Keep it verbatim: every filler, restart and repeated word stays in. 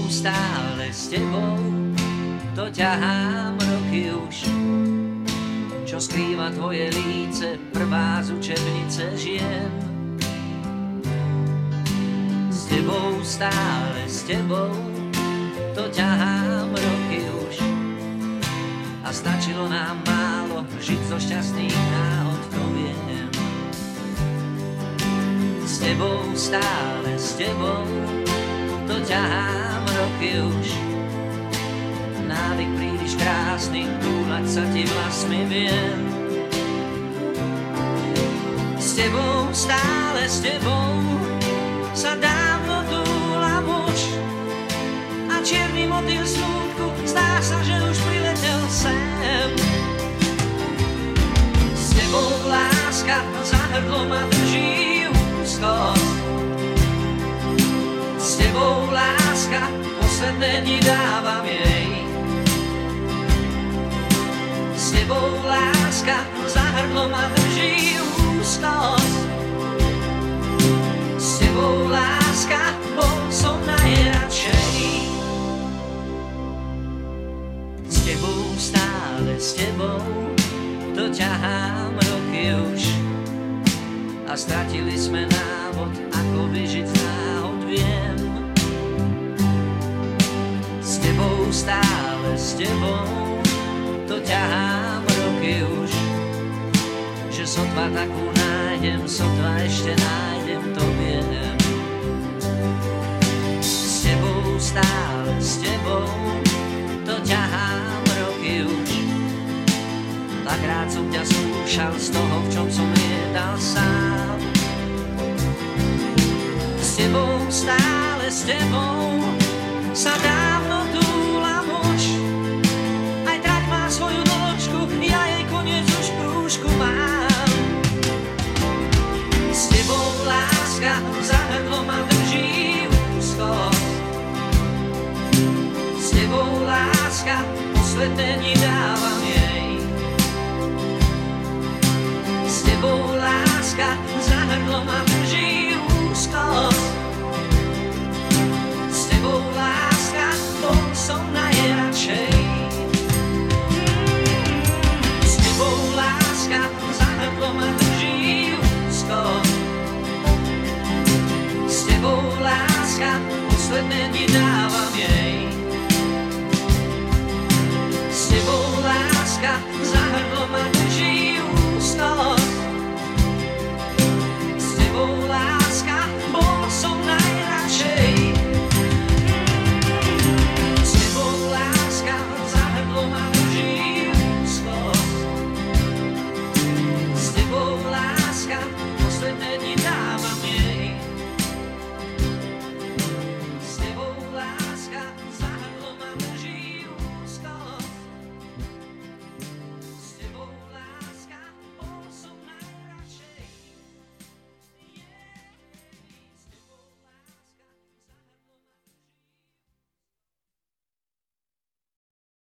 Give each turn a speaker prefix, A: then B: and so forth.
A: stále s tebou, to ťahám roky už. Čo skrýva tvoje líce, prvá z učebnice žien. S tebou, stále s tebou, to ťahám roky už. A stačilo nám málo žiť zo šťastných náhod, to viem. S tebou, stále s tebou, to ťahám roky už. Návyk príliš krásny, túlať sa ti vlasmi viem. S tebou, stále s tebou, sa dávno túlam už. A čierny motýl smútku, zdá sa, že už priletel sem. S tebou láska za hrdlo ma drží úzkosť. S tebou láska, posledné dni dávam jej. S tebou láska, za hrdlo ma drží úzkosť. S tebou láska, bol som najradšej. S tebou, stále s tebou, to ťahám roky už. A stratili sme návod, ako vyžiť z náhod, viem. S tebou, stále s tebou, to ťahám roky už. Že sotva takú nájdem, sotva ešte nájdem, to viem. S tebou, stále s tebou, to ťahám roky už. Dvakrát som ťa skúšal z toho, v čom som liedal sám. S tebou, stále s tebou, sa dávno túlam už. Aj trať má svoju dĺžku, ja jej koniec už v prúžku mám. S tebou láska, za hrdlo ma drží úzkosť. S tebou láska, posledné dni dávam jej. S tebou láska, za hrdlo ma drží